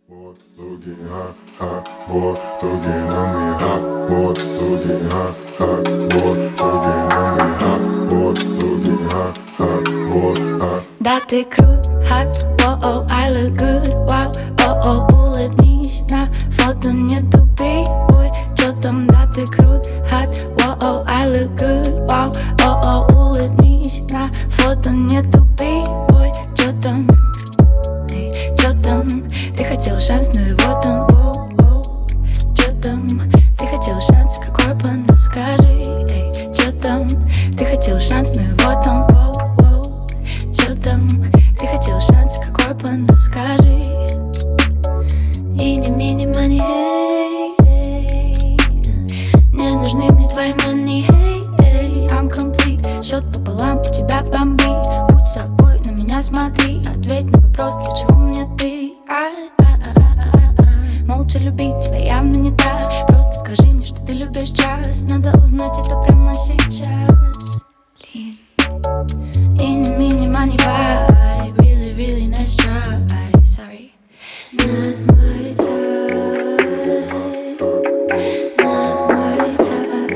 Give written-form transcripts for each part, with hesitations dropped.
boy, looking hot, hot boy, looking at me, hot boy, looking hot, hot boy, looking at me, hot boy, looking hot, boy, hot. Да ты крут, hot, oh, I look good, wow, oh, улыбнись, на фото не тупи, ой, чё там, да ты крут, hot, oh, I look good, wow, oh, улыбнись, на фото не тупи, ой, чё там, эй, чё там, ты хотел шанс, но его там, чё там, ты хотел шанс, какой план, расскажи, эй, чё там, ты хотел шанс, но его там, чё там, ты хотел шанс, какой план, расскажи. Мини, мани, не нужны мне твои money, hey, I'm complete. Счет пополам, у тебя бомбит. Будь собой, на меня смотри. Ответь на вопрос, для чего мне ты. Молча любить тебя явно не так. Просто скажи мне, что ты любишь час. Надо узнать это прямо сейчас. Блин. Мини, мани, vibe. Really, really nice try. Sorry. Not my type. Not my type.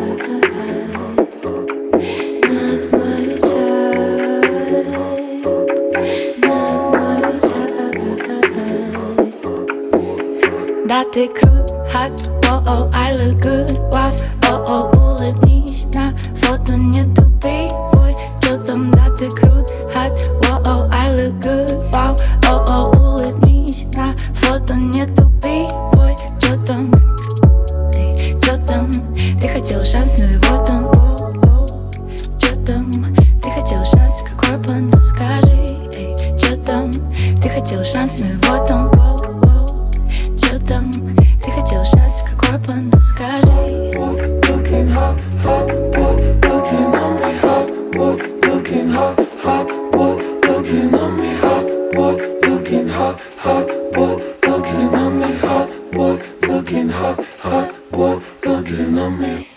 Not my type. Not my type. Да ты крут, hot, oh, I look good, wow, oh, улыбнись, на фото не тупи, ой, чё там, да ты крут, hot, oh, I look good, wow, oh, улыбнись, на фото не тупи, ой, чё там, эй, чё там, ты хотел шанс, но его там, чё там, ты хотел шанс, какой план, расскажи, эй, чё там, ты хотел шанс, но его там, чё там, ты хотел шанс, какой план, расскажи. Boy, looking hot, boy, looking at me, hot boy, looking hot, boy, looking at me, hot boy, looking hot, boy, looking at me, hot boy, looking hot, boy, looking at me.